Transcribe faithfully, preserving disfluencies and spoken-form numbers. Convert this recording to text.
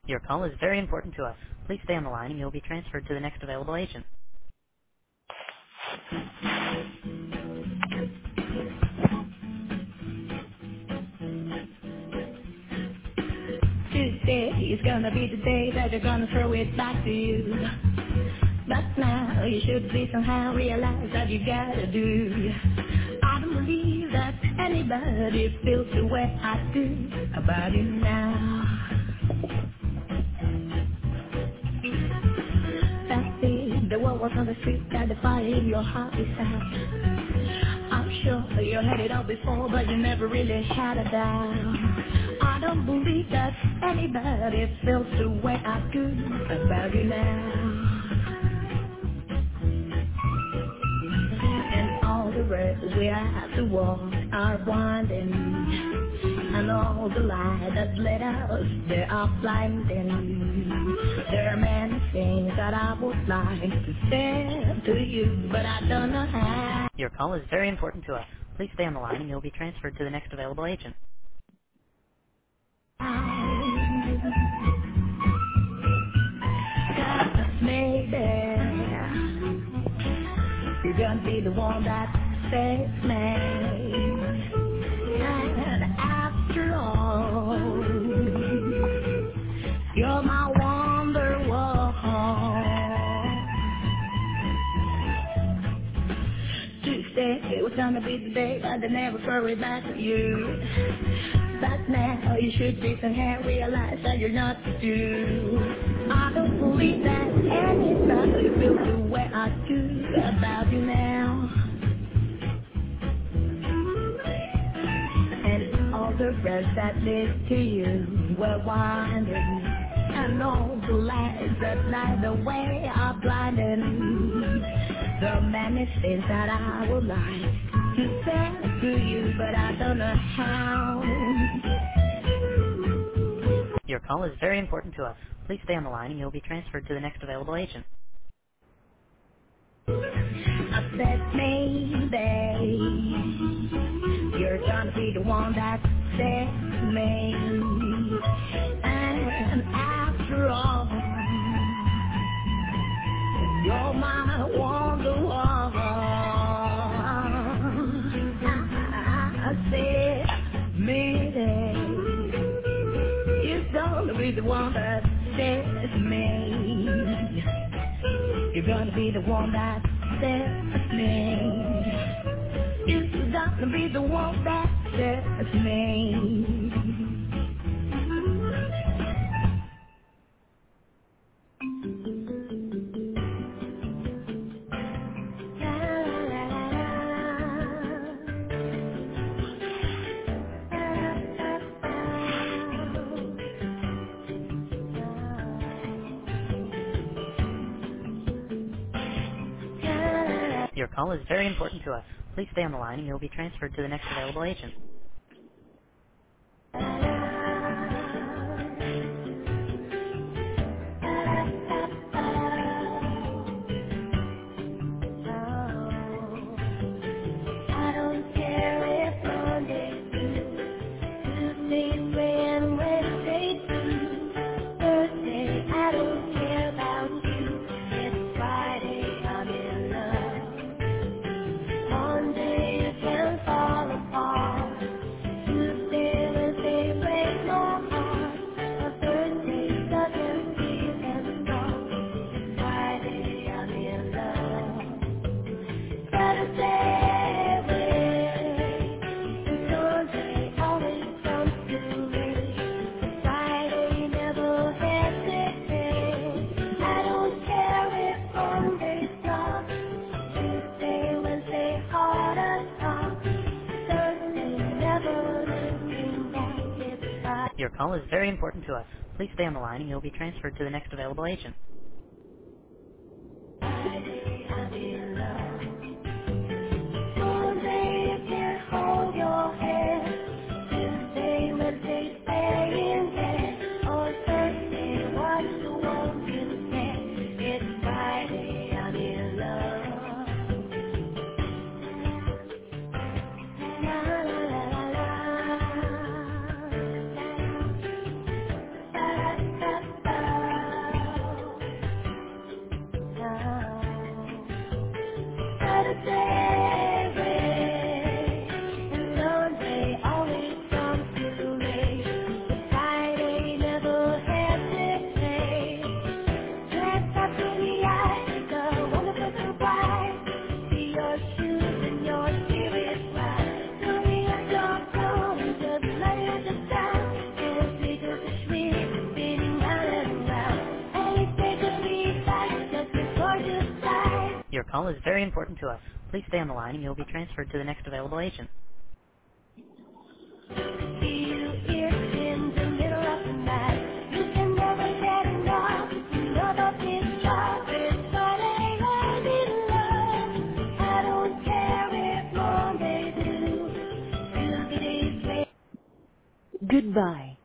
Your call is very important to us. Please stay on the line and you'll be transferred to the next available agent. Tuesday is gonna be the day that you're gonna throw it back to you. But now you should be somehow realize that you gotta do. I don't believe that anybody feels the way I do about you now. That's it, the world was on the street that the fire in your heart is out. I'm sure you had it all before, but you never really had a doubt. I don't believe that anybody feels the way I do about you now. And all the roads we have to walk are winding, and all the light that led us, they are blinding. There are many things that I would like to say to you, but I don't know how. Your call is very important to us. Please stay on the line and you'll be transferred to the next available agent. Maybe you're gonna be the one that saves me. And after all, you're my wonderwall. Tuesday, it was gonna be the day, but I never hurry back to you. But now you should be somehow realize that you're not due. I don't believe that anybody feels the way I do about you now. And all the roads that lead to you were winding, and all the lights that light the way are blinding. There are many things that I would like to say to you, but I don't know how. Your call is very important to us. Please stay on the line and you'll be transferred to the next available agent. I said maybe you're gonna be the one that saves me. And after all, you're my wonderwall. I said maybe you're gonna be the one that saves me. You're gonna be the one that saves me. You're gonna be the one that saves me. Your call is very important to us. Please stay on the line and you'll be transferred to the next available agent. I don't care if Monday, Tuesday, Wednesday, Thursday, I don't care about you. It's Friday, I'm in love. Monday, you can fall apart. Tuesday, Wednesday, break my heart. A Thursday, doesn't even start. It's Friday, I'm in love. Saturday, wait. And Sunday always comes too late. Friday never hesitates. I don't care if Monday's tough. Tuesday, Wednesday, hard as tough. Thursday, never looking back. It's Friday. Your call is very important to us. Please stay on the line and you'll be transferred to the next available agent. Friday, I'm in love. Monday, you can't hold your head. Tuesday, Wednesday, stay in bed. On Thursday, watch the world you say. It's Friday, I'm in love. La, la, la, la, la. La, la, la, la. call is very important to us. Please stay on the line and you'll be transferred to the next available agent. Feel it in the middle of the night. You can never get enough. Love of this love is what I love in love. I don't care if Monday do. Tuesday, Goodbye.